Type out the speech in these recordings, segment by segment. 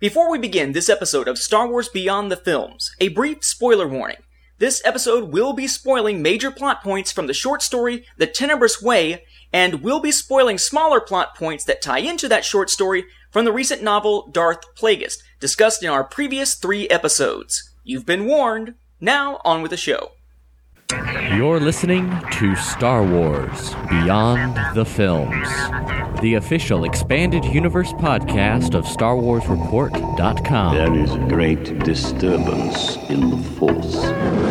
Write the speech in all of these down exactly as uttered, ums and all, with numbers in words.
Before we begin this episode of Star Wars Beyond the Films, a brief spoiler warning. This episode will be spoiling major plot points from the short story The Tenebrous Way, and will be spoiling smaller plot points that tie into that short story from the recent novel Darth Plagueis, discussed in our previous three episodes. You've been warned. Now, on with the show. You're listening to Star Wars Beyond the Films, the official expanded universe podcast of Star Wars Report dot com. There is great disturbance in the Force.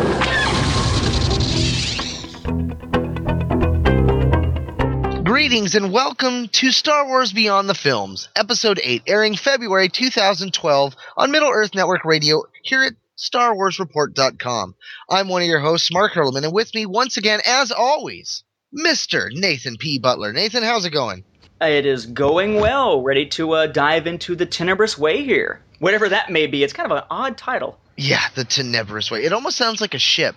Greetings and welcome to Star Wars Beyond the Films, Episode eight, airing February two thousand twelve on Middle Earth Network Radio here at Star Wars Report dot com. I'm one of your hosts, Mark Hurlman, and with me once again, as always, Mister Nathan P. Butler. Nathan, how's it going? It is going well. Ready to uh, dive into the Tenebrous Way here. Whatever that may be. It's kind of an odd title. Yeah, the Tenebrous Way. It almost sounds like a ship.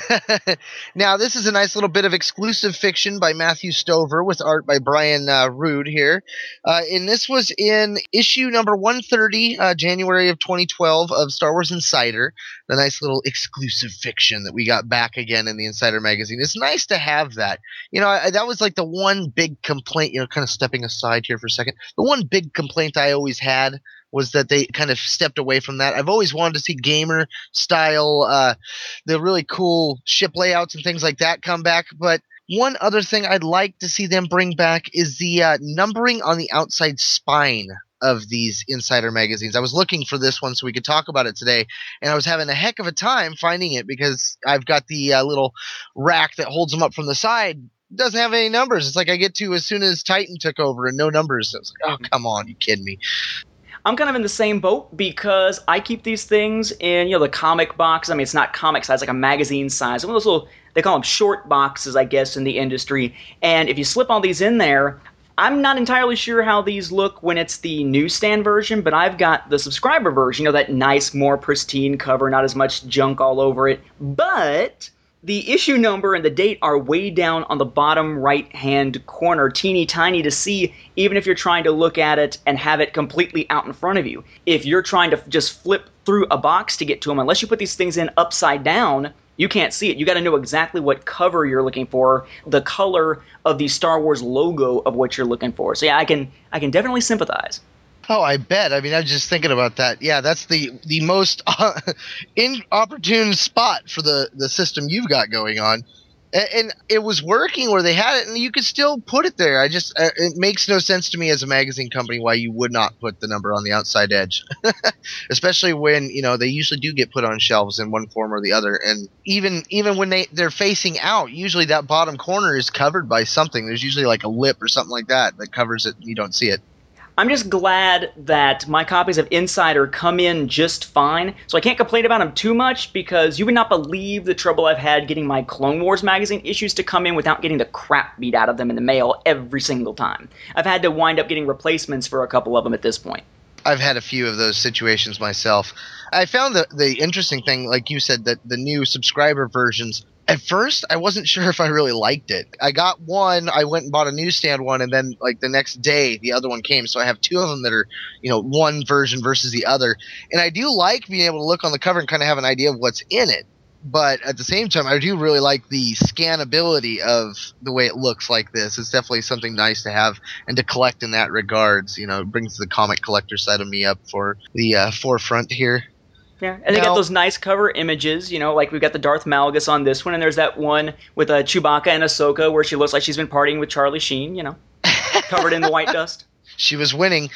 Now, this is a nice little bit of exclusive fiction by Matthew Stover with art by Brian uh, Rood here. Uh, and this was in issue number one thirty, uh, January of twenty twelve of Star Wars Insider, the nice little exclusive fiction that we got back again in the Insider magazine. It's nice to have that. You know, I, that was like the one big complaint, you know, kind of stepping aside here for a second. The one big complaint I always had was that they kind of stepped away from that. I've always wanted to see gamer style, uh, the really cool ship layouts and things like that come back. But one other thing I'd like to see them bring back is the uh, numbering on the outside spine of these Insider magazines. I was looking for this one so we could talk about it today, and I was having a heck of a time finding it because I've got the uh, little rack that holds them up from the side. It doesn't have any numbers. It's like I get to as soon as Titan took over and no numbers. So it's like, oh, come on, you kidding me? I'm kind of in the same boat because I keep these things in, you know, the comic box. I mean, it's not comic size, like a magazine size. One of those little, they call them short boxes, I guess, in the industry. And if you slip all these in there, I'm not entirely sure how these look when it's the newsstand version, but I've got the subscriber version, you know, that nice, more pristine cover, not as much junk all over it. But the issue number and the date are way down on the bottom right-hand corner, teeny tiny to see, even if you're trying to look at it and have it completely out in front of you. If you're trying to just flip through a box to get to them, unless you put these things in upside down, you can't see it. You got to know exactly what cover you're looking for, the color of the Star Wars logo of what you're looking for. So yeah, I can I can definitely sympathize. Oh, I bet. I mean, I was just thinking about that. Yeah, that's the the most uh, inopportune spot for the, the system you've got going on. And, and it was working where they had it, and you could still put it there. I just uh, it makes no sense to me as a magazine company why you would not put the number on the outside edge, especially when, you know, they usually do get put on shelves in one form or the other. And even even when they they're facing out, usually that bottom corner is covered by something. There's usually like a lip or something like that that covers it, and you don't see it. I'm just glad that my copies of Insider come in just fine, so I can't complain about them too much, because you would not believe the trouble I've had getting my Clone Wars magazine issues to come in without getting the crap beat out of them in the mail every single time. I've had to wind up getting replacements for a couple of them at this point. I've had a few of those situations myself. I found the, the interesting thing, like you said, that the new subscriber versions, at first, I wasn't sure if I really liked it. I got one, I went and bought a newsstand one, and then like the next day, the other one came. So I have two of them that are, you know, one version versus the other. And I do like being able to look on the cover and kind of have an idea of what's in it. But at the same time, I do really like the scannability of the way it looks like this. It's definitely something nice to have and to collect in that regards. You know, it brings the comic collector side of me up for the uh, forefront here. Yeah, and they now, got those nice cover images, you know, like we've got the Darth Malgus on this one, and there's that one with uh, Chewbacca and Ahsoka where she looks like she's been partying with Charlie Sheen, you know, covered in the white dust. She was winning.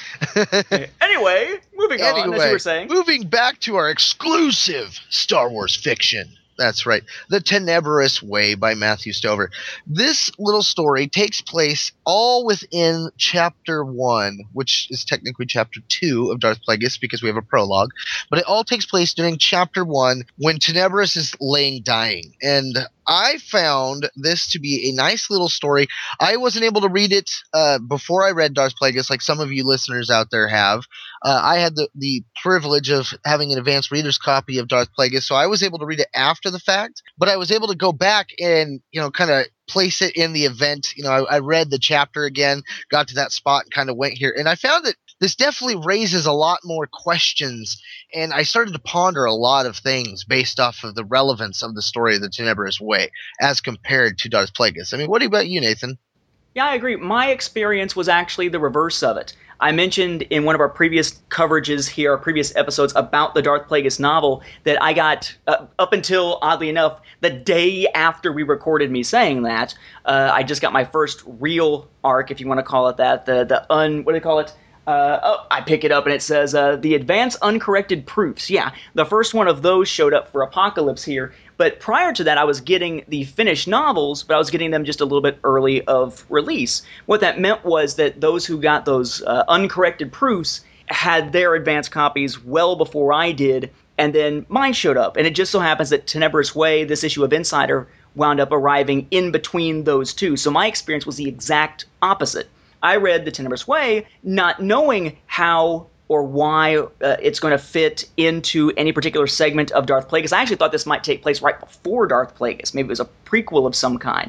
Anyway, moving anyway, on, as you were saying. Moving back to our exclusive Star Wars fiction. That's right. The Tenebrous Way by Matthew Stover. This little story takes place all within Chapter one, which is technically Chapter two of Darth Plagueis because we have a prologue. But it all takes place during Chapter one when Tenebrous is laying dying. And I found this to be a nice little story. I wasn't able to read it uh, before I read Darth Plagueis, like some of you listeners out there have. Uh, I had the, the privilege of having an advanced reader's copy of Darth Plagueis, so I was able to read it after the fact. But I was able to go back and, you know, kind of place it in the event. You know, I, I read the chapter again, got to that spot, and kind of went here. And I found that this definitely raises a lot more questions, and I started to ponder a lot of things based off of the relevance of the story of the Tenebrous Way as compared to Darth Plagueis. I mean, what about you, Nathan? Yeah, I agree. My experience was actually the reverse of it. I mentioned in one of our previous coverages here, our previous episodes about the Darth Plagueis novel, that I got, uh, up until, oddly enough, the day after we recorded me saying that, uh, I just got my first real arc, if you want to call it that, the, the un, what do they call it? Uh, oh, I pick it up and it says, uh, the Advanced Uncorrected Proofs. Yeah, the first one of those showed up for Apocalypse here. But prior to that, I was getting the finished novels, but I was getting them just a little bit early of release. What that meant was that those who got those uh, uncorrected proofs had their advanced copies well before I did, and then mine showed up. And it just so happens that Tenebrous Way, this issue of Insider, wound up arriving in between those two. So my experience was the exact opposite. I read the Tenebrous Way not knowing how or why uh, it's going to fit into any particular segment of Darth Plagueis. I actually thought this might take place right before Darth Plagueis. Maybe it was a prequel of some kind.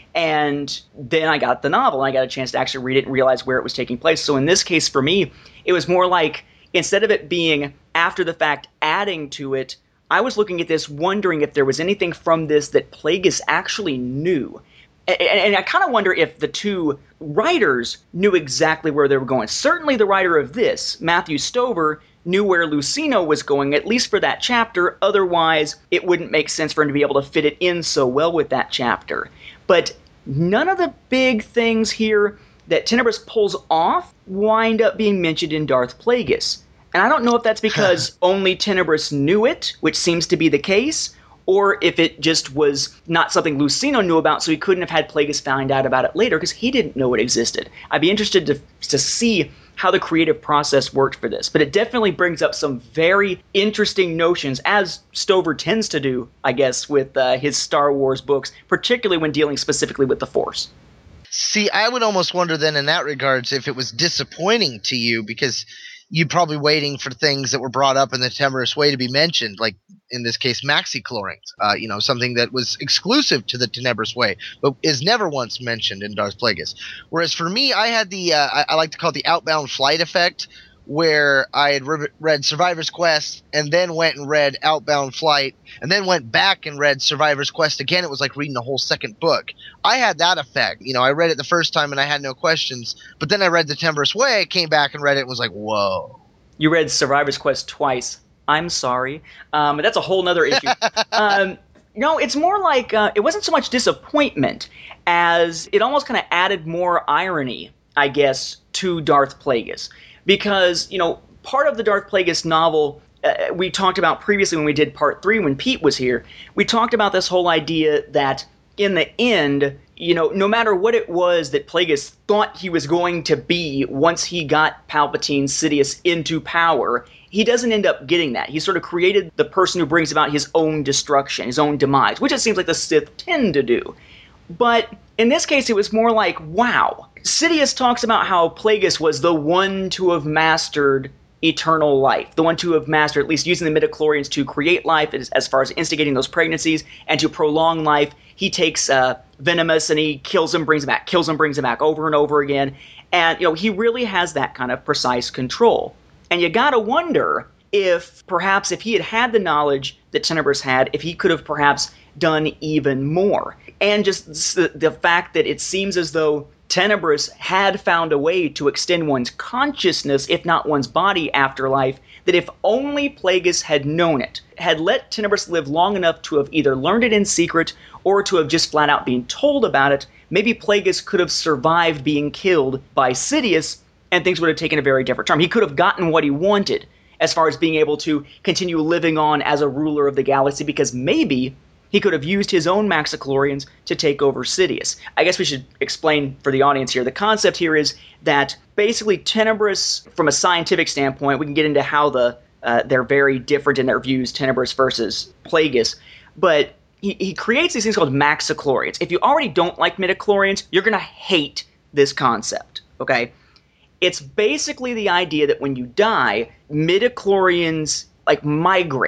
And then I got the novel, and I got a chance to actually read it and realize where it was taking place. So in this case, for me, it was more like, instead of it being after the fact adding to it, I was looking at this wondering if there was anything from this that Plagueis actually knew. And I kind of wonder if the two writers knew exactly where they were going. Certainly the writer of this, Matthew Stover, knew where Lucino was going, at least for that chapter. Otherwise, it wouldn't make sense for him to be able to fit it in so well with that chapter. But none of the big things here that Tenebrous pulls off wind up being mentioned in Darth Plagueis. And I don't know if that's because only Tenebrous knew it, which seems to be the case, or if it just was not something Lucino knew about, so he couldn't have had Plagueis find out about it later because he didn't know it existed. I'd be interested to to see how the creative process worked for this. But it definitely brings up some very interesting notions, as Stover tends to do, I guess, with uh, his Star Wars books, particularly when dealing specifically with the Force. See, I would almost wonder then in that regards if it was disappointing to you, because you're probably waiting for things that were brought up in the Tenebrous Way to be mentioned, like in this case, maxichlorines, uh, you know, something that was exclusive to the Tenebrous Way, but is never once mentioned in Darth Plagueis. Whereas for me, I had the, uh, I, I like to call it the outbound flight effect, where I had re- read Survivor's Quest and then went and read Outbound Flight and then went back and read Survivor's Quest again. It was like reading a whole second book. I had that effect. You know, I read it the first time and I had no questions, but then I read the Tenebrous Way, came back and read it and was like, whoa. You read Survivor's Quest twice. I'm sorry. Um, that's a whole nother issue. um, no, it's more like, uh, it wasn't so much disappointment as it almost kind of added more irony, I guess, to Darth Plagueis. Because, you know, part of the Darth Plagueis novel, uh, we talked about previously when we did part three, when Pete was here, we talked about this whole idea that in the end, you know, no matter what it was that Plagueis thought he was going to be once he got Palpatine Sidious into power, he doesn't end up getting that. He sort of created the person who brings about his own destruction, his own demise, which it seems like the Sith tend to do. But in this case, it was more like, wow. Sidious talks about how Plagueis was the one to have mastered eternal life, the one to have mastered, at least using the midichlorians to create life as, as far as instigating those pregnancies and to prolong life. He takes uh, Venomous and he kills him, brings him back, kills him, brings him back over and over again. And, you know, he really has that kind of precise control. And you gotta wonder if perhaps if he had had the knowledge that Tenebrous had, if he could have perhaps done even more. And just the, the fact that it seems as though Tenebrous had found a way to extend one's consciousness, if not one's body, after life, that if only Plagueis had known it, had let Tenebrous live long enough to have either learned it in secret or to have just flat out been told about it, maybe Plagueis could have survived being killed by Sidious, and things would have taken a very different turn. He could have gotten what he wanted as far as being able to continue living on as a ruler of the galaxy, because maybe he could have used his own maxichlorians to take over Sidious. I guess we should explain for the audience here. The concept here is that basically Tenebrous, from a scientific standpoint, we can get into how the uh, they're very different in their views, Tenebrous versus Plagueis, but he, he creates these things called maxichlorians. If you already don't like midichlorians, you're going to hate this concept, okay? It's basically the idea that when you die, midichlorians like migrate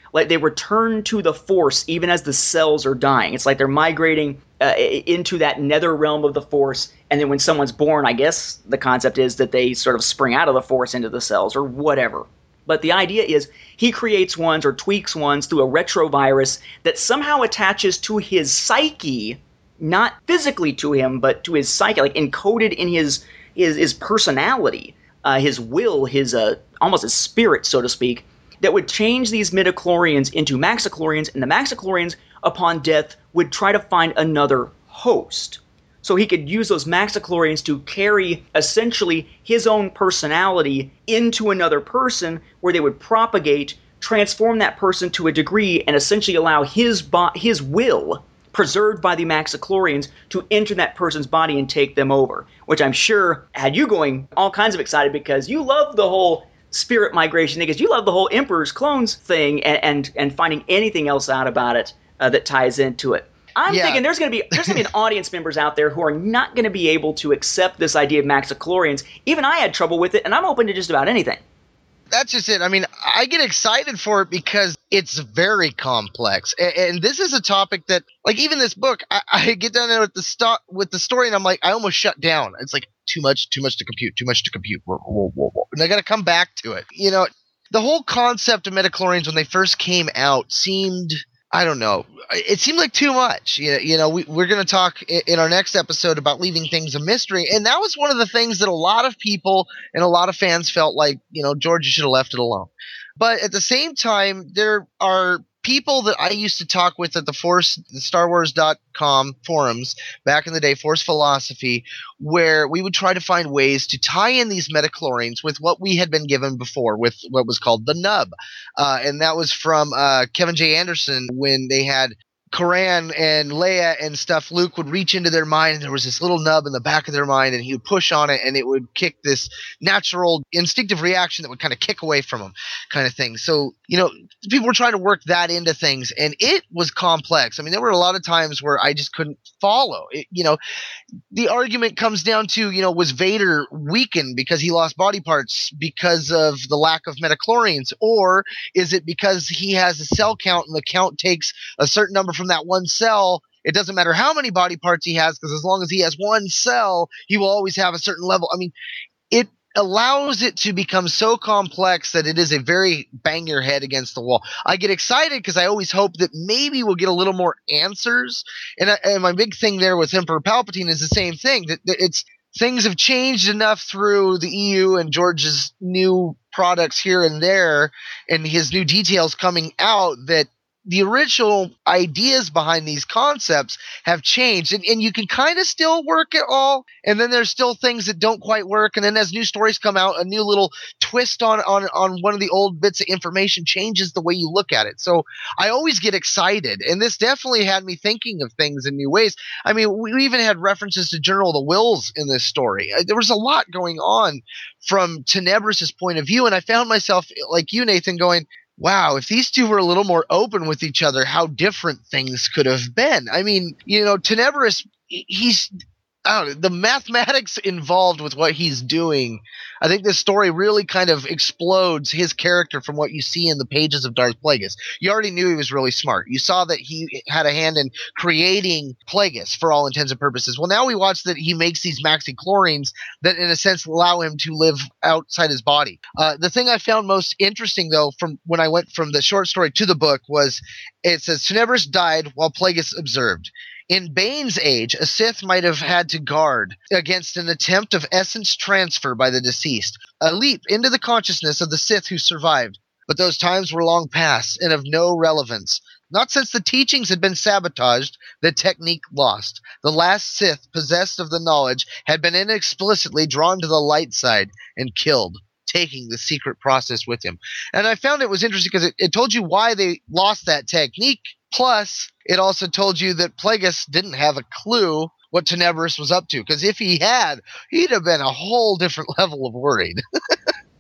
like they return to the Force even as the cells are dying. It's like they're migrating uh, into that nether realm of the Force, and then when someone's born, I guess the concept is that they sort of spring out of the Force into the cells or whatever. But the idea is he creates ones or tweaks ones through a retrovirus that somehow attaches to his psyche, not physically to him, but to his psyche, like encoded in his his, his personality, uh, his will, his uh, almost his spirit, so to speak, that would change these midichlorians into maxichlorians, and the maxichlorians, upon death, would try to find another host. So he could use those maxichlorians to carry essentially his own personality into another person, where they would propagate, transform that person to a degree, and essentially allow his bo- his will, preserved by the maxichlorians, to enter that person's body and take them over. Which I'm sure had you going all kinds of excited, because you love the whole spirit migration thing, because you love the whole Emperor's Clones thing, and and, and finding anything else out about it uh, that ties into it. I'm yeah. thinking there's going to be there's going to be an audience members out there who are not going to be able to accept this idea of maxichlorians. Even I had trouble with it, and I'm open to just about anything. That's just it. I mean, I get excited for it because it's very complex, and, and this is a topic that, like, even this book, I, I get down there with the sto- with the story, and I'm like, I almost shut down. It's like too much, too much to compute, too much to compute, whoa, whoa, whoa, whoa. And I got to come back to it. You know, the whole concept of midichlorians when they first came out seemed, I don't know, it seemed like too much. You know, you know we, we're going to talk in, in our next episode about leaving things a mystery, and that was one of the things that a lot of people and a lot of fans felt like, you know, George, you should have left it alone. But at the same time, there are people that I used to talk with at the Force, the Star Wars dot com forums back in the day, Force Philosophy, where we would try to find ways to tie in these midichlorians with what we had been given before, with what was called the nub. Uh, and that was from uh, Kevin J. Anderson, when they had Koran and Leia and stuff. Luke would reach into their mind, and there was this little nub in the back of their mind, and he would push on it, and it would kick this natural instinctive reaction that would kind of kick away from him, kind of thing. So, you know, people were trying to work that into things, and it was complex. I mean, there were a lot of times where I just couldn't follow it. You know, the argument comes down to, you know, was Vader weakened because he lost body parts because of the lack of midichlorians, or is it because he has a cell count and the count takes a certain number from that one cell? It doesn't matter how many body parts he has, because as long as he has one cell, he will always have a certain level. I mean, it allows it to become so complex that it is a very bang your head against the wall. I get excited because I always hope that maybe we'll get a little more answers. And, I, and my big thing there with Emperor Palpatine is the same thing, that, that it's things have changed enough through the E U and George's new products here and there and his new details coming out that the original ideas behind these concepts have changed, and, and you can kind of still work it all, and then there's still things that don't quite work, and then as new stories come out, a new little twist on, on, on one of the old bits of information changes the way you look at it. So I always get excited, and this definitely had me thinking of things in new ways. I mean, we even had references to General the Wills in this story. There was a lot going on from Tenebris's point of view, and I found myself, like you, Nathan, going, wow, if these two were a little more open with each other, how different things could have been. I mean, you know, Tenebris, he's, I don't know, the mathematics involved with what he's doing. I think this story really kind of explodes his character from what you see in the pages of Darth Plagueis. You already knew he was really smart. You saw that he had a hand in creating Plagueis for all intents and purposes. Well, now we watch that he makes these maxichlorians that, in a sense, allow him to live outside his body. Uh, the thing I found most interesting, though, from when I went from the short story to the book was it says Tenebris died while Plagueis observed. In Bane's age, a Sith might have had to guard against an attempt of essence transfer by the deceased, a leap into the consciousness of the Sith who survived. But those times were long past and of no relevance. Not since the teachings had been sabotaged, the technique lost. The last Sith possessed of the knowledge had been inexplicitly drawn to the light side and killed, taking the secret process with him. And I found it was interesting because it, it told you why they lost that technique. Plus, it also told you that Plagueis didn't have a clue what Tenebris was up to. Because if he had, he'd have been a whole different level of worried.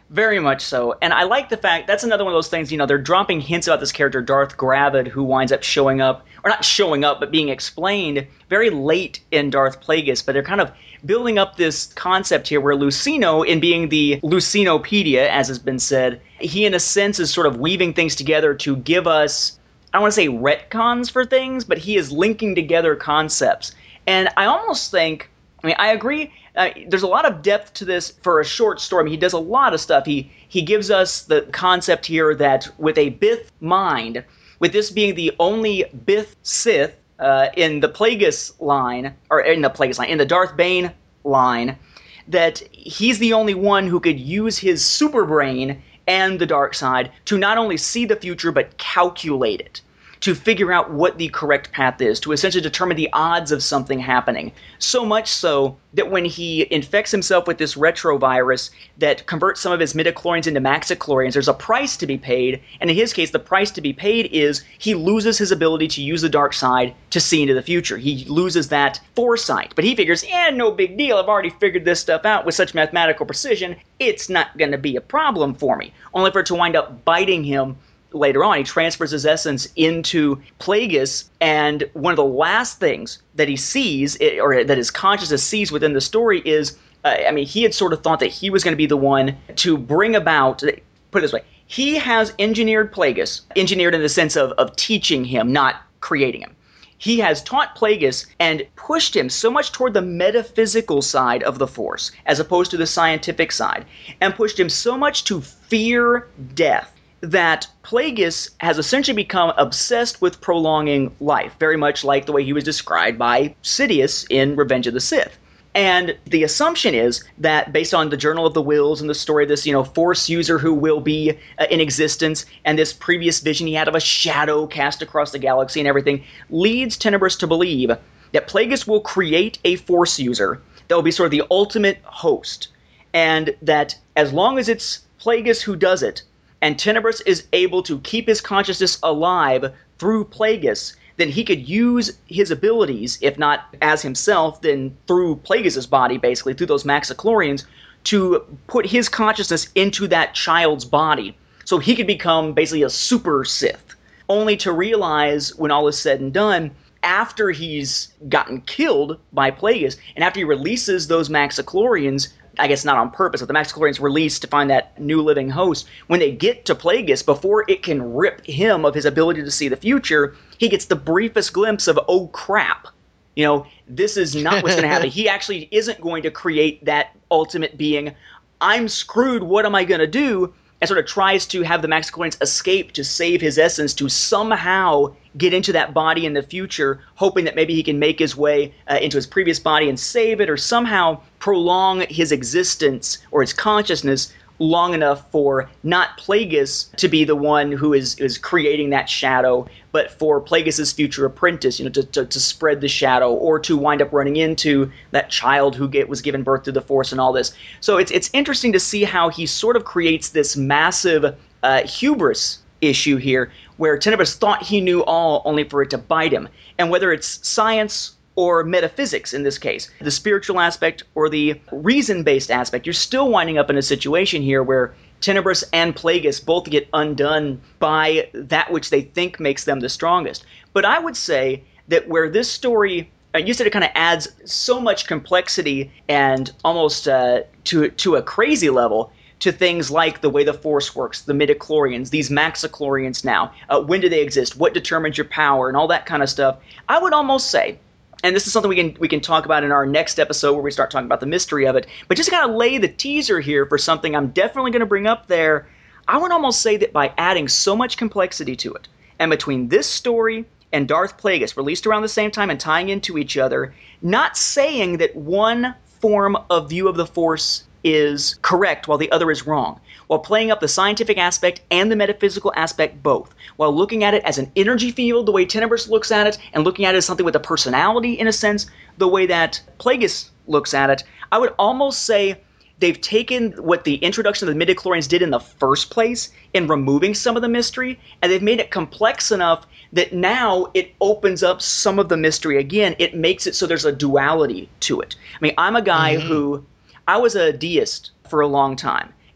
Very much so. And I like the fact, that's another one of those things, you know, they're dropping hints about this character, Darth Gravid, who winds up showing up, or not showing up, but being explained very late in Darth Plagueis, but they're kind of building up this concept here where Lucino, in being the Lucinopedia, as has been said, he in a sense is sort of weaving things together to give us, I don't want to say retcons for things, but he is linking together concepts. And I almost think, I mean, I agree, uh, there's a lot of depth to this for a short story. I mean, he does a lot of stuff. He he gives us the concept here that with a Bith mind, with this being the only Bith Sith uh, in the Plagueis line, or in the Plagueis line, in the Darth Bane line, that he's the only one who could use his super brain and the dark side to not only see the future, but calculate it, to figure out what the correct path is, to essentially determine the odds of something happening. So much so that when he infects himself with this retrovirus that converts some of his midichlorians into maxichlorians, there's a price to be paid, and in his case, the price to be paid is he loses his ability to use the dark side to see into the future. He loses that foresight. But he figures, eh, no big deal, I've already figured this stuff out with such mathematical precision, it's not going to be a problem for me. Only for it to wind up biting him later on. He transfers his essence into Plagueis, and one of the last things that he sees, or that his consciousness sees within the story is, uh, I mean, he had sort of thought that he was going to be the one to bring about, put it this way, he has engineered Plagueis, engineered in the sense of, of teaching him, not creating him. He has taught Plagueis and pushed him so much toward the metaphysical side of the Force, as opposed to the scientific side, and pushed him so much to fear death, that Plagueis has essentially become obsessed with prolonging life, very much like the way he was described by Sidious in Revenge of the Sith. And the assumption is that based on the Journal of the Wills and the story of this, you know, Force user who will be uh, in existence, and this previous vision he had of a shadow cast across the galaxy and everything, leads Tenebrous to believe that Plagueis will create a Force user that will be sort of the ultimate host, and that as long as it's Plagueis who does it, and Tenebrous is able to keep his consciousness alive through Plagueis, then he could use his abilities, if not as himself, then through Plagueis' body, basically, through those maxichlorians, to put his consciousness into that child's body. So he could become basically a super Sith, only to realize, when all is said and done, after he's gotten killed by Plagueis, and after he releases those maxichlorians, I guess not on purpose, but the maxichlorians released to find that new living host, when they get to Plagueis, before it can rip him of his ability to see the future, he gets the briefest glimpse of, oh crap, you know, this is not what's going to happen. He actually isn't going to create that ultimate being. I'm screwed, what am I going to do? And sort of tries to have the maxichlorians escape to save his essence, to somehow get into that body in the future, hoping that maybe he can make his way uh, into his previous body and save it, or somehow prolong his existence or his consciousness long enough for not Plagueis to be the one who is, is creating that shadow, but for Plagueis' future apprentice, you know, to, to, to spread the shadow, or to wind up running into that child who get, was given birth through the Force and all this. So it's it's interesting to see how he sort of creates this massive uh, hubris issue here, where Tenebrous thought he knew all, only for it to bite him. And whether it's science or metaphysics in this case, the spiritual aspect or the reason-based aspect, you're still winding up in a situation here where Tenebrous and Plagueis both get undone by that which they think makes them the strongest. But I would say that where this story, uh, you said it kind of adds so much complexity and almost uh, to to a crazy level to things like the way the Force works, the midichlorians, these maxichlorians now, uh, when do they exist, what determines your power, and all that kind of stuff. I would almost say, and this is something we can we can talk about in our next episode where we start talking about the mystery of it, but just to kind of lay the teaser here for something I'm definitely going to bring up there, I would almost say that by adding so much complexity to it, and between this story and Darth Plagueis, released around the same time and tying into each other, not saying that one form of view of the Force is correct while the other is wrong, while playing up the scientific aspect and the metaphysical aspect both, while looking at it as an energy field the way Tenebrous looks at it, and looking at it as something with a personality in a sense the way that Plagueis looks at it. I would almost say they've taken what the introduction of the midichlorians did in the first place in removing some of the mystery, and they've made it complex enough that now it opens up some of the mystery again. It makes it so there's a duality to it. I mean, I'm a guy mm-hmm. who I was a deist for a long time,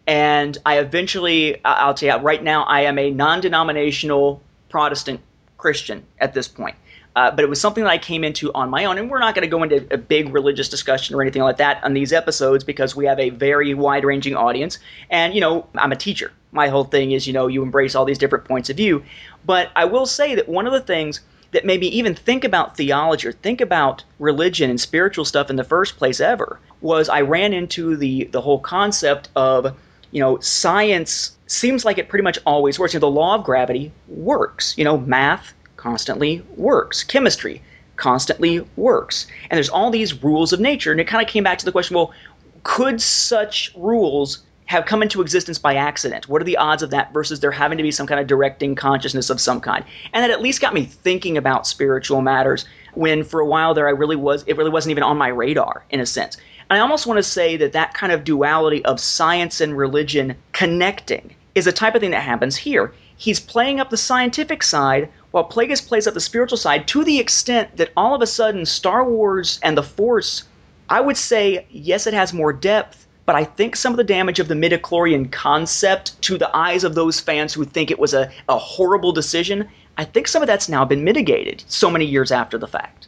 And I eventually, I'll tell you, right now I am a non-denominational Protestant Christian at this point. Uh, but it was something that I came into on my own, and we're not going to go into a big religious discussion or anything like that on these episodes because we have a very wide-ranging audience. And, you know, I'm a teacher. My whole thing is, you know, you embrace all these different points of view. But I will say that one of the things that made me even think about theology or think about religion and spiritual stuff in the first place ever was I ran into the, the whole concept of, you know, science seems like it pretty much always works. You know, the law of gravity works. You know, math constantly works. Chemistry constantly works. And there's all these rules of nature. And it kind of came back to the question, well, could such rules have come into existence by accident? What are the odds of that versus there having to be some kind of directing consciousness of some kind? And that at least got me thinking about spiritual matters when for a while there I really was, it really wasn't even on my radar in a sense. And I almost want to say that that kind of duality of science and religion connecting is a type of thing that happens here. He's playing up the scientific side while Plagueis plays up the spiritual side to the extent that all of a sudden Star Wars and the Force, I would say, yes, it has more depth, but I think some of the damage of the midichlorian concept to the eyes of those fans who think it was a, a horrible decision, I think some of that's now been mitigated so many years after the fact.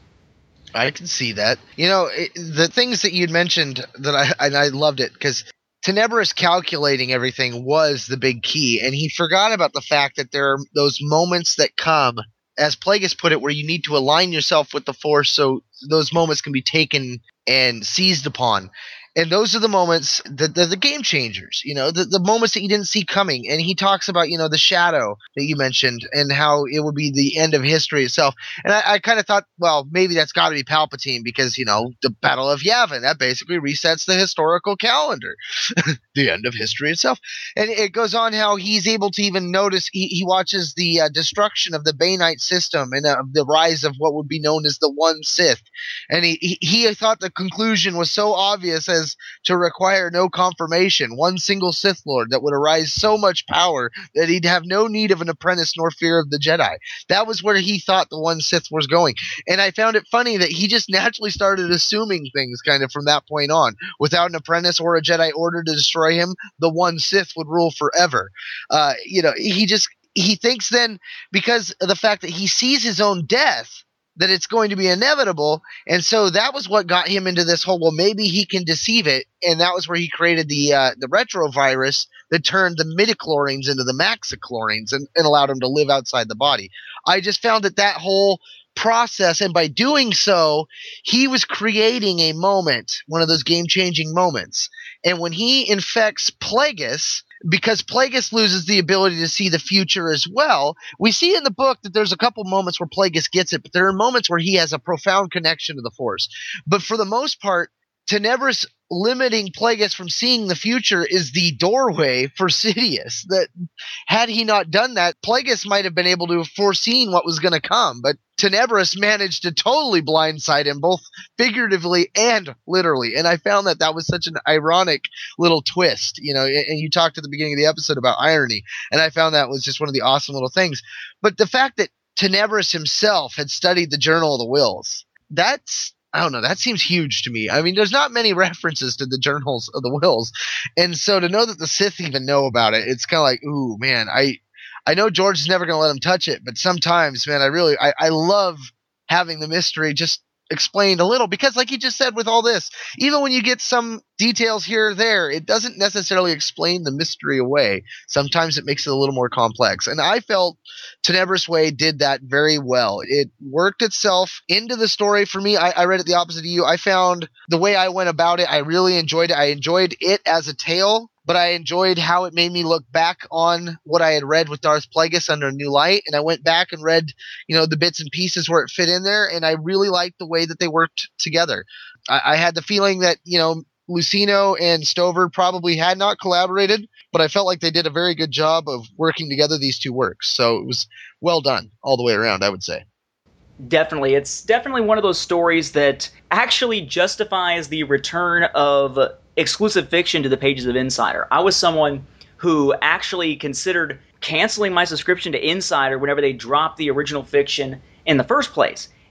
I can see that. You know, it, the things that you'd mentioned that I and I loved it because Tenebrous calculating everything was the big key, and he forgot about the fact that there are those moments that come, as Plagueis put it, where you need to align yourself with the Force so those moments can be taken and seized upon. And those are the moments that they're the game changers, you know, the, the moments that you didn't see coming. And he talks about, you know, the shadow that you mentioned and how it would be the end of history itself. And I, I kind of thought, well, maybe that's got to be Palpatine because, you know, the Battle of Yavin, that basically resets the historical calendar, the end of history itself. And it goes on how he's able to even notice, he, he watches the uh, destruction of the Bainite system and uh, the rise of what would be known as the One Sith. And he, he, he thought the conclusion was so obvious as to require no confirmation, one single Sith Lord that would arise so much power that he'd have no need of an apprentice nor fear of the Jedi. That was where he thought the one Sith was going. And I found it funny that he just naturally started assuming things kind of from that point on. Without an apprentice or a Jedi order to destroy him, the one Sith would rule forever. Uh, you know, he just, he thinks then because of the fact that he sees his own death, that it's going to be inevitable, and so that was what got him into this whole, well, maybe he can deceive it, and that was where he created the uh, the retrovirus that turned the midichlorians into the maxichlorians and, and allowed him to live outside the body. I just found that that whole process, and by doing so, he was creating a moment, one of those game-changing moments. And when he infects Plagueis, because Plagueis loses the ability to see the future as well, we see in the book that there's a couple moments where Plagueis gets it, but there are moments where he has a profound connection to the Force. But for the most part, Tenebrous limiting Plagueis from seeing the future is the doorway for Sidious. That had he not done that, Plagueis might have been able to have foreseen what was going to come, but Tenebrous managed to totally blindside him, both figuratively and literally. And I found that that was such an ironic little twist, you know, and you talked at the beginning of the episode about irony, and I found that was just one of the awesome little things. But the fact that Tenebrous himself had studied the Journal of the Wills, that's, I don't know, that seems huge to me. I mean, there's not many references to the Journals of the Wills. And so to know that the Sith even know about it, it's kind of like, ooh, man, I I know George is never going to let him touch it, but sometimes, man, I really, I, I love having the mystery just explained a little, because like you just said with all this, even when you get some details here or there, it doesn't necessarily explain the mystery away. Sometimes it makes it a little more complex. And I felt Tenebrous Way did that very well. It worked itself into the story for me. I, I read it the opposite of you. I found the way I went about it, I really enjoyed it. I enjoyed it as a tale, but I enjoyed how it made me look back on what I had read with Darth Plagueis under a new light. And I went back and read, you know, the bits and pieces where it fit in there. And I really liked the way that they worked together. I, I had the feeling that, you know, Lucino and Stover probably had not collaborated, but I felt like they did a very good job of working together these two works. So it was well done all the way around, I would say. Definitely. It's definitely one of those stories that actually justifies the return of exclusive fiction to the pages of Insider. I was someone who actually considered canceling my subscription to Insider whenever they dropped the original fiction in the first place.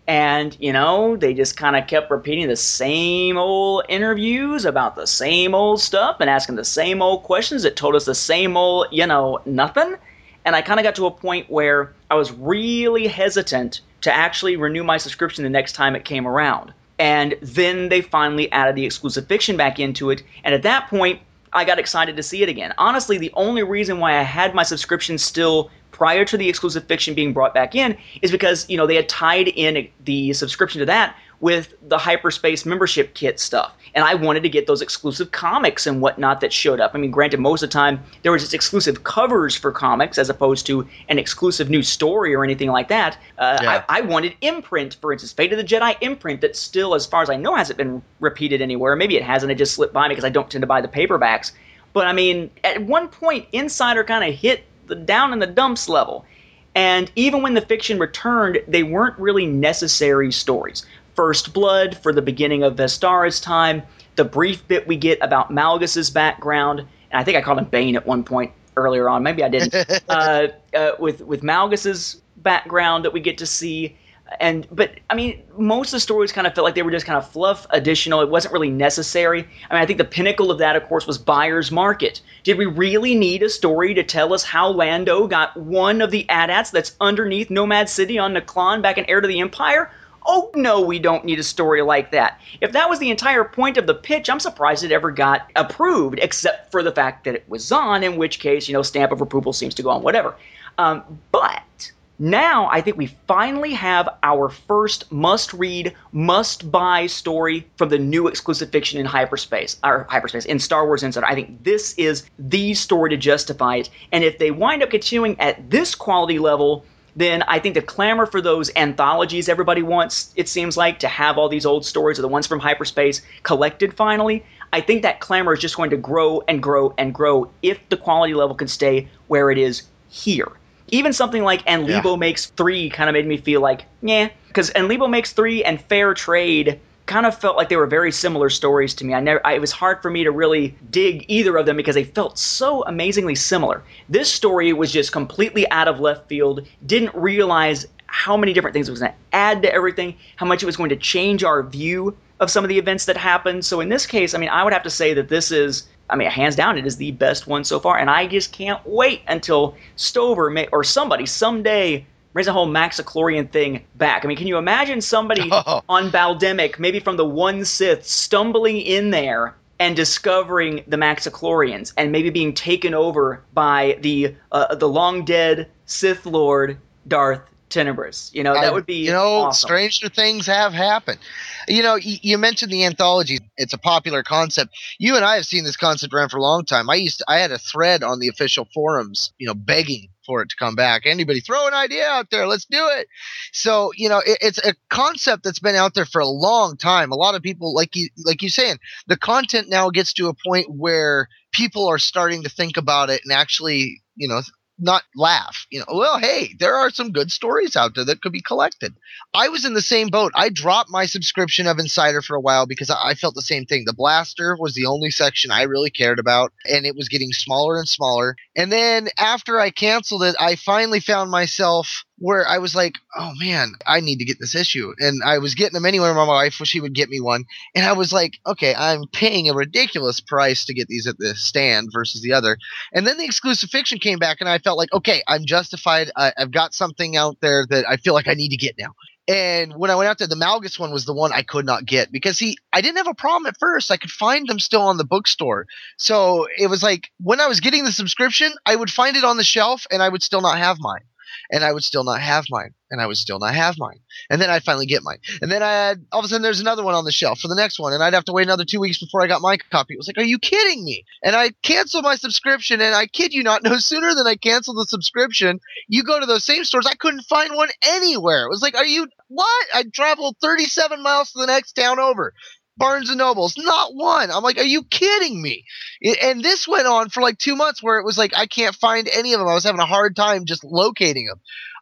And, you know, they just kind of kept repeating the same old interviews about the same old stuff and asking the same old questions that told us the same old, you know, nothing. And I kind of got to a point where I was really hesitant to actually renew my subscription the next time it came around. And then they finally added the exclusive fiction back into it. And at that point, I got excited to see it again. Honestly, the only reason why I had my subscription still prior to the exclusive fiction being brought back in is because, you know, they had tied in the subscription to that with the Hyperspace membership kit stuff. And I wanted to get those exclusive comics and whatnot that showed up. I mean, granted, most of the time there was just exclusive covers for comics as opposed to an exclusive new story or anything like that. Uh, yeah. I, I wanted imprint, for instance, Fate of the Jedi imprint that still, as far as I know, hasn't been repeated anywhere. Maybe it hasn't. It just slipped by me because I don't tend to buy the paperbacks. But, I mean, at one point, Insider kind of hit the down in the dumps level. And even when the fiction returned, they weren't really necessary stories. First Blood for the beginning of Vestara's time, the brief bit we get about Malgus's background, and I think I called him Bane at one point earlier on, maybe I didn't, uh, uh, with, with Malgus's background that we get to see. And but I mean, most of the stories kind of felt like they were just kind of fluff, additional. It wasn't really necessary. I mean, I think the pinnacle of that, of course, was Buyer's Market. Did we really need a story to tell us how Lando got one of the A T A Ts that's underneath Nomad City on Naklon back in Heir to the Empire? Oh, no, we don't need a story like that. If that was the entire point of the pitch, I'm surprised it ever got approved, except for the fact that it was on, in which case, you know, stamp of approval seems to go on, whatever. Um, but now I think we finally have our first must-read, must-buy story from the new exclusive fiction in hyperspace, or hyperspace, in Star Wars Insider. I think this is the story to justify it. And if they wind up continuing at this quality level, then I think the clamor for those anthologies everybody wants, it seems like, to have all these old stories or the ones from hyperspace collected finally, I think that clamor is just going to grow and grow and grow if the quality level can stay where it is here. Even something like And Lebo yeah. Makes Three kind of made me feel like, yeah, because And Lebo Makes Three and Fair Trade kind of felt like they were very similar stories to me. I never, I, it was hard for me to really dig either of them because they felt so amazingly similar. This story was just completely out of left field, didn't realize how many different things it was going to add to everything, how much it was going to change our view of some of the events that happened. So in this case, I mean, I would have to say that this is, I mean, hands down, it is the best one so far, and I just can't wait until Stover may, or somebody someday brings the whole Maxichlorian thing back. I mean, can you imagine somebody oh. on Baldemic, maybe from the One Sith, stumbling in there and discovering the Maxichlorians and maybe being taken over by the uh, the long-dead Sith Lord Darth Tenebrous? You know, that would be You know, awesome. Stranger things have happened. You know, y- you mentioned the anthology. It's a popular concept. You and I have seen this concept around for a long time. I used to, I had a thread on the official forums, you know, begging for it to come back. Anybody throw an idea out there, let's do it. So, you know, it, it's a concept that's been out there for a long time. A lot of people, like you, like you saying, the content now gets to a point where people are starting to think about it and actually, you know, not laugh. You know, well, hey, there are some good stories out there that could be collected. I was in the same boat. I dropped my subscription of Insider for a while because I, I felt the same thing. The Blaster was the only section I really cared about, and it was getting smaller and smaller. And then after I canceled it, I finally found myself where I was like, oh man, I need to get this issue. And I was getting them anywhere my wife, she would get me one. And I was like, okay, I'm paying a ridiculous price to get these at the stand versus the other. And then the exclusive fiction came back and I felt like, okay, I'm justified. I, I've got something out there that I feel like I need to get now. And when I went out there, the Malgus one was the one I could not get because he, I didn't have a problem at first. I could find them still on the bookstore. So it was like when I was getting the subscription, I would find it on the shelf and I would still not have mine. And I would still not have mine. And I would still not have mine. And then I'd finally get mine. And then I had, all of a sudden there's another one on the shelf for the next one. And I'd have to wait another two weeks before I got my copy. It was like, are you kidding me? And I canceled my subscription. And I kid you not, no sooner than I canceled the subscription, you go to those same stores, I couldn't find one anywhere. It was like, are you, what? I traveled thirty-seven miles to the next town over. Barnes and Nobles, not one. I'm like, are you kidding me? And this went on for like two months where it was like, I can't find any of them. I was having a hard time just locating them.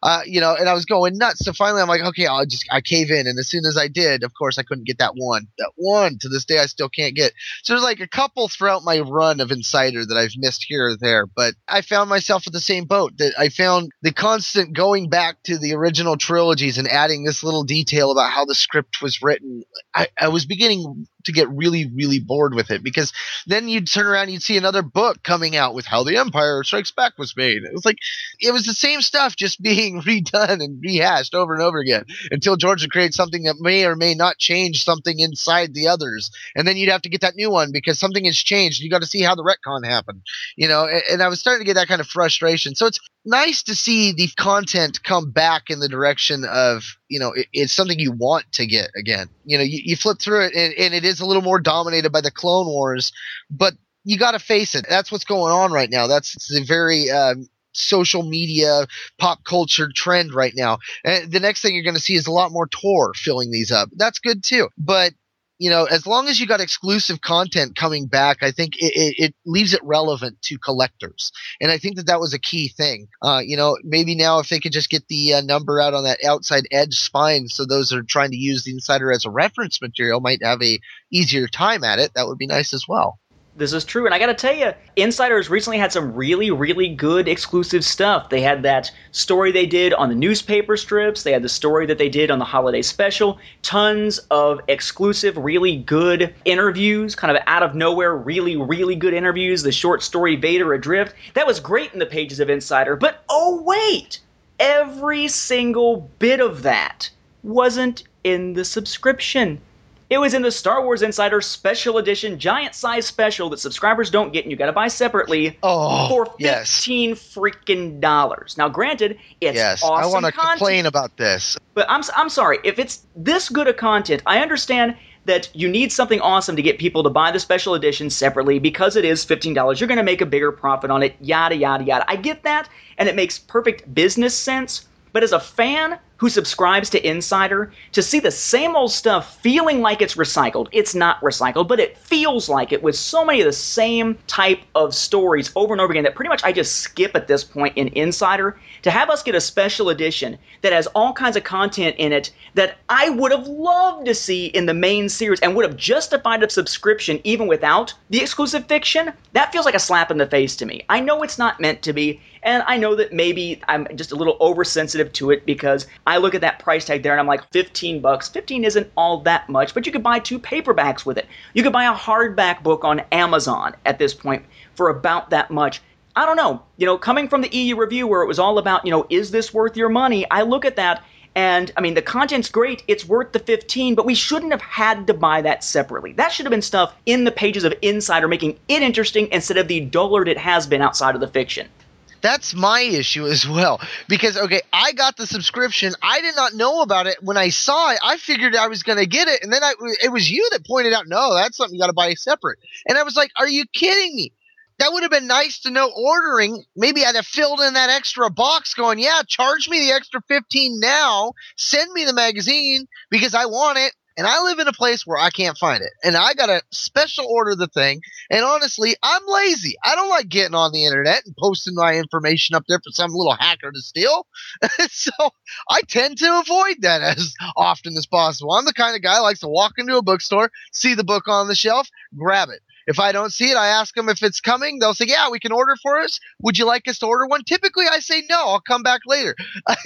Uh, you know, and I was going nuts. So finally, I'm like, okay, I'll just I cave in. And as soon as I did, of course, I couldn't get that one. That one to this day, I still can't get. So there's like a couple throughout my run of Insider that I've missed here or there, but I found myself in the same boat. That I found the constant going back to the original trilogies and adding this little detail about how the script was written. I, I was beginning to get really, really bored with it, because then you'd turn around and you'd see another book coming out with how the Empire Strikes Back was made. It was like, it was the same stuff just being redone and rehashed over and over again until George would create something that may or may not change something inside the others. And then you'd have to get that new one because something has changed. You got to see how the retcon happened, you know, and, and I was starting to get that kind of frustration. So it's nice to see the content come back in the direction of, you know, it, it's something you want to get again. You know, you, you flip through it and, and it is a little more dominated by the Clone Wars, but you got to face it. That's what's going on right now. That's the very um, social media, pop culture trend right now. And the next thing you're going to see is a lot more Tor filling these up. That's good too. But you know, as long as you got exclusive content coming back, I think it, it, it leaves it relevant to collectors. And I think that that was a key thing. Uh, you know, maybe now if they could just get the uh, number out on that outside edge spine, so those that are trying to use the Insider as a reference material might have a easier time at it, that would be nice as well. This is true, and I gotta tell you, Insiders recently had some really, really good exclusive stuff. They had that story they did on the newspaper strips, they had the story that they did on the holiday special, tons of exclusive, really good interviews, kind of out of nowhere, really, really good interviews, the short story Vader Adrift. That was great in the pages of Insider, but oh wait! Every single bit of that wasn't in the subscription. It was in the Star Wars Insider Special Edition Giant Size Special that subscribers don't get and you gotta buy separately oh, for fifteen yes. freaking dollars. Now granted, it's yes, awesome I want to content, complain about this. But I'm, I'm sorry, if it's this good of content, I understand that you need something awesome to get people to buy the special edition separately because it is fifteen dollars. You're going to make a bigger profit on it, yada, yada, yada. I get that, and it makes perfect business sense. But as a fan who subscribes to Insider, to see the same old stuff feeling like it's recycled, it's not recycled, but it feels like it with so many of the same type of stories over and over again that pretty much I just skip at this point in Insider, to have us get a special edition that has all kinds of content in it that I would have loved to see in the main series and would have justified a subscription even without the exclusive fiction, that feels like a slap in the face to me. I know it's not meant to be, and I know that maybe I'm just a little oversensitive to it because I look at that price tag there and I'm like, fifteen bucks. fifteen isn't all that much, but you could buy two paperbacks with it. You could buy a hardback book on Amazon at this point for about that much. I don't know. You know, coming from the E U review where it was all about, you know, is this worth your money? I look at that and, I mean, the content's great. It's worth the fifteen, but we shouldn't have had to buy that separately. That should have been stuff in the pages of Insider making it interesting instead of the dullard it has been outside of the fiction. That's my issue as well. Because, okay, I got the subscription. I did not know about it. When I saw it, I figured I was going to get it. And then I, it was you that pointed out, no, that's something you got to buy separate. And I was like, are you kidding me? That would have been nice to know ordering. Maybe I'd have filled in that extra box going, yeah, charge me the extra fifteen now. Send me the magazine because I want it. And I live in a place where I can't find it. And I got to special order the thing. And honestly, I'm lazy. I don't like getting on the internet and posting my information up there for some little hacker to steal. So I tend to avoid that as often as possible. I'm the kind of guy who likes to walk into a bookstore, see the book on the shelf, grab it. If I don't see it, I ask them if it's coming. They'll say, yeah, we can order for us. Would you like us to order one? Typically, I say, no, I'll come back later.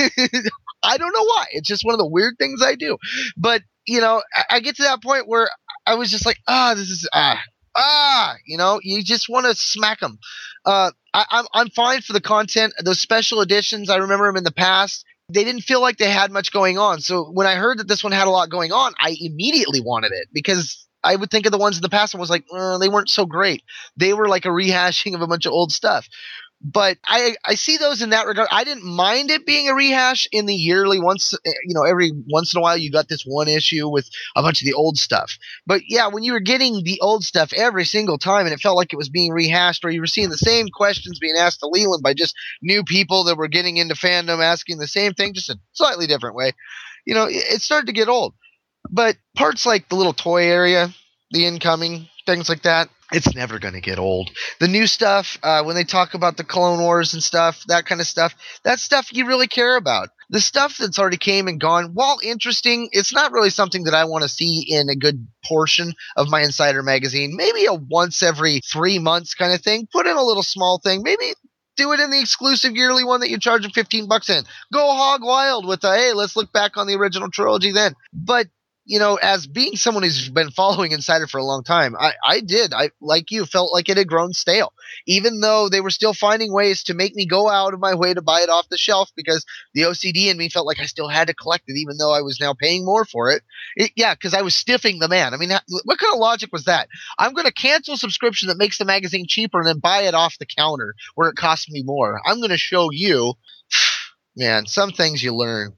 I don't know why. It's just one of the weird things I do. But, you know, I, I get to that point where I was just like, ah, oh, this is, ah, ah, you know, you just want to smack them. Uh, I, I'm, I'm fine for the content. Those special editions, I remember them in the past. They didn't feel like they had much going on. So when I heard that this one had a lot going on, I immediately wanted it because I would think of the ones in the past and was like, uh, they weren't so great. They were like a rehashing of a bunch of old stuff. But I I see those in that regard. I didn't mind it being a rehash in the yearly once, you know, every once in a while you got this one issue with a bunch of the old stuff. But yeah, when you were getting the old stuff every single time and it felt like it was being rehashed, or you were seeing the same questions being asked to Leland by just new people that were getting into fandom asking the same thing, just a slightly different way, you know, it, it started to get old. But parts like the little toy area, the incoming, things like that, it's never going to get old. The new stuff, uh, when they talk about the Clone Wars and stuff, that kind of stuff, that's stuff you really care about. The stuff that's already came and gone, while interesting, it's not really something that I want to see in a good portion of my Insider magazine. Maybe a once every three months kind of thing. Put in a little small thing. Maybe do it in the exclusive yearly one that you charge them fifteen bucks in. Go hog wild with a, hey, let's look back on the original trilogy then. But you know, as being someone who's been following Insider for a long time, I, I did. I, like you, felt like it had grown stale. Even though they were still finding ways to make me go out of my way to buy it off the shelf because the O C D in me felt like I still had to collect it, even though I was now paying more for it. it yeah, because I was stiffing the man. I mean, what kind of logic was that? I'm going to cancel a subscription that makes the magazine cheaper and then buy it off the counter where it costs me more. I'm going to show you. Man, some things you learn.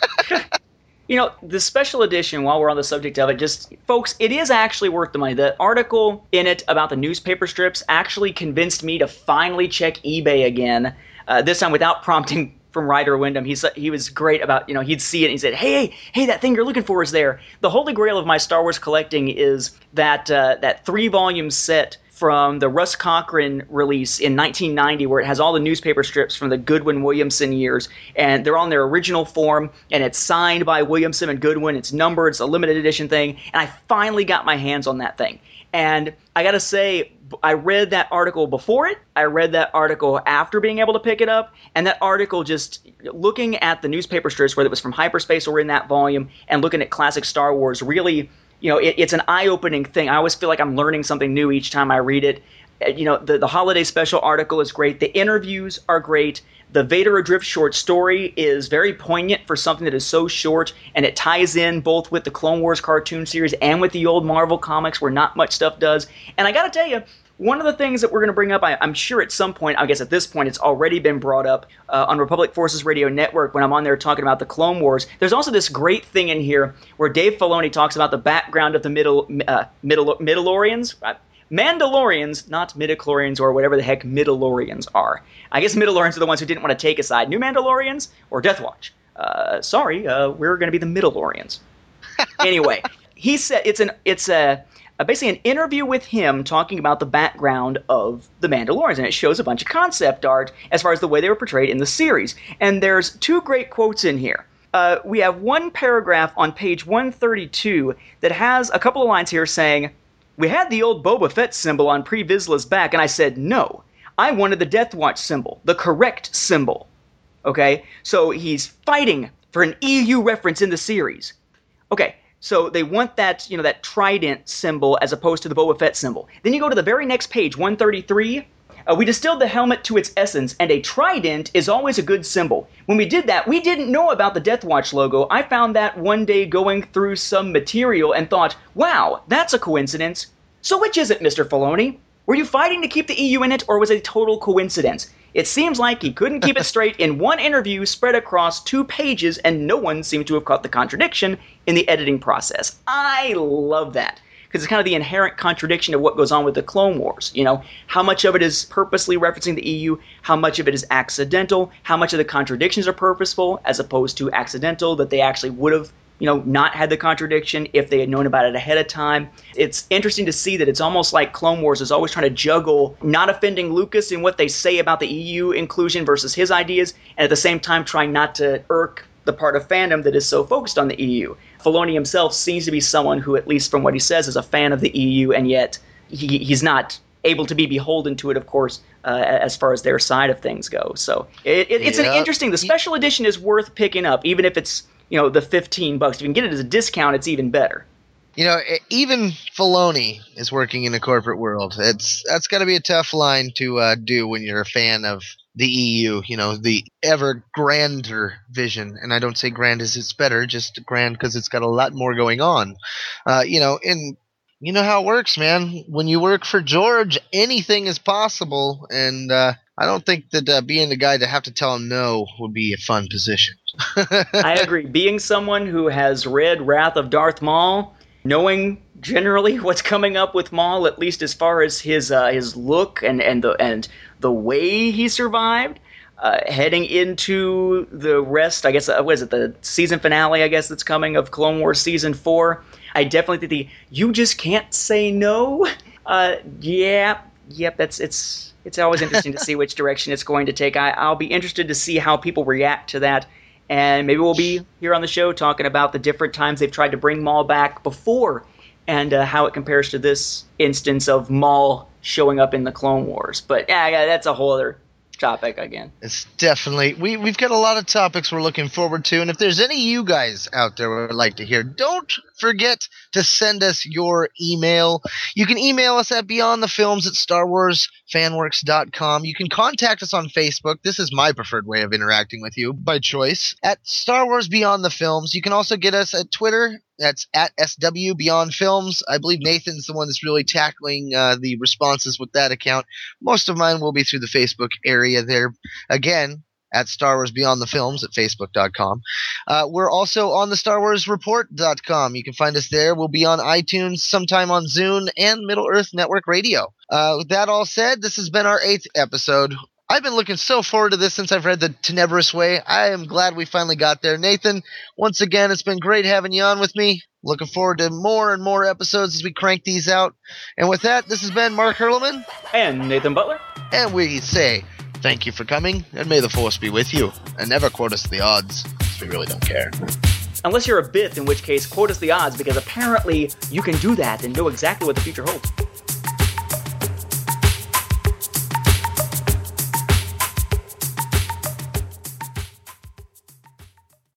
You know, the special edition, while we're on the subject of it, just, folks, it is actually worth the money. The article in it about the newspaper strips actually convinced me to finally check eBay again, uh, this time without prompting from Ryder Wyndham. He's, he was great about, you know, he'd see it and he said, hey, hey, hey, that thing you're looking for is there. The holy grail of my Star Wars collecting is that uh, that three-volume set from the Russ Cochran release in nineteen ninety, where it has all the newspaper strips from the Goodwin-Williamson years, and they're on their original form, and it's signed by Williamson and Goodwin. It's numbered. It's a limited edition thing, and I finally got my hands on that thing. And I got to say, I read that article before it. I read that article after being able to pick it up, and that article just looking at the newspaper strips, whether it was from Hyperspace or in that volume, and looking at classic Star Wars, really, you know, it, it's an eye-opening thing. I always feel like I'm learning something new each time I read it. You know, the, the holiday special article is great. The interviews are great. The Vader Adrift short story is very poignant for something that is so short, and it ties in both with the Clone Wars cartoon series and with the old Marvel comics where not much stuff does. And I got to tell you, one of the things that we're going to bring up, I, I'm sure at some point, I guess at this point it's already been brought up uh, on Republic Forces Radio Network when I'm on there talking about the Clone Wars. There's also this great thing in here where Dave Filoni talks about the background of the middle, uh, middle, Middleorians. Uh, Mandalorians, not midichlorians or whatever the heck Middleorians are. I guess Middleorians are the ones who didn't want to take a side. New Mandalorians or Death Watch? Uh, sorry, uh, we're going to be the Middleorians. Anyway, he said it's an it's a, a basically an interview with him talking about the background of the Mandalorians, and it shows a bunch of concept art as far as the way they were portrayed in the series. And there's two great quotes in here. Uh, we have one paragraph on page one thirty-two that has a couple of lines here saying, "We had the old Boba Fett symbol on Pre Vizsla's back, and I said no. I wanted the Death Watch symbol, the correct symbol." Okay, so he's fighting for an E U reference in the series. Okay, so they want that, you know, that trident symbol as opposed to the Boba Fett symbol. Then you go to the very next page, one thirty-three. Uh, we distilled the helmet to its essence, and a trident is always a good symbol. When we did that, we didn't know about the Death Watch logo. I found that one day going through some material and thought, wow, that's a coincidence. So which is it, Mister Filoni? Were you fighting to keep the E U in it, or was it a total coincidence? It seems like he couldn't keep it straight in one interview spread across two pages, and no one seemed to have caught the contradiction in the editing process. I love that, because it's kind of the inherent contradiction of what goes on with the Clone Wars. You know, how much of it is purposely referencing the E U, how much of it is accidental, how much of the contradictions are purposeful, as opposed to accidental, that they actually would have, you know, not had the contradiction if they had known about it ahead of time. It's interesting to see that it's almost like Clone Wars is always trying to juggle not offending Lucas in what they say about the E U inclusion versus his ideas, and at the same time trying not to irk the part of fandom that is so focused on the E U. Filoni himself seems to be someone who, at least from what he says, is a fan of the E U, and yet he, he's not able to be beholden to it, of course, uh, as far as their side of things go. So it, it, it's yeah. an interesting, the special edition is worth picking up, even if it's, you know, the fifteen bucks. If you can get it as a discount, it's even better. You know, even Filoni is working in the corporate world. It's that's got to be a tough line to uh, do when you're a fan of the E U, you know, the ever grander vision. And I don't say grand as it's better, just grand because it's got a lot more going on. Uh, you know, and you know how it works, man. When you work for George, anything is possible. And uh, I don't think that uh, being the guy to have to tell him no would be a fun position. I agree. Being someone who has read Wrath of Darth Maul, knowing generally what's coming up with Maul, at least as far as his uh, his look and and the and the way he survived, uh, heading into the rest, I guess, uh, what is it, the season finale, I guess, that's coming of Clone Wars Season four, I definitely think the, you just can't say no, Uh, yeah, yep. That's it's it's always interesting to see which direction it's going to take. I, I'll be interested to see how people react to that, and maybe we'll be here on the show talking about the different times they've tried to bring Maul back before, and uh, how it compares to this instance of Maul showing up in the Clone Wars. But yeah, yeah, that's a whole other topic again. It's definitely we we've got a lot of topics we're looking forward to, and if there's any of you guys out there would like to hear, don't forget to send us your email. You can email us at beyondthefilms at star wars fanworks dot com. You can contact us on Facebook. This is my preferred way of interacting with you by choice at Star Wars Beyond the Films. You can also get us at Twitter. That's at S W Beyond Films. I believe Nathan's the one that's really tackling uh, the responses with that account. Most of mine will be through the Facebook area there. Again, at Star Wars Beyond the Films at facebook dot com. Uh, we're also on the Star Wars Report dot com. You can find us there. We'll be on iTunes, sometime on Zune, and Middle Earth Network Radio. Uh, with that all said, this has been our eighth episode. I've been looking so forward to this since I've read The Tenebrous Way. I am glad we finally got there. Nathan, once again, it's been great having you on with me. Looking forward to more and more episodes as we crank these out. And with that, this has been Mark Hurleman. And Nathan Butler. And we say thank you for coming, and may the Force be with you. And never quote us the odds, because we really don't care. Unless you're a Bith, in which case quote us the odds, because apparently you can do that and know exactly what the future holds.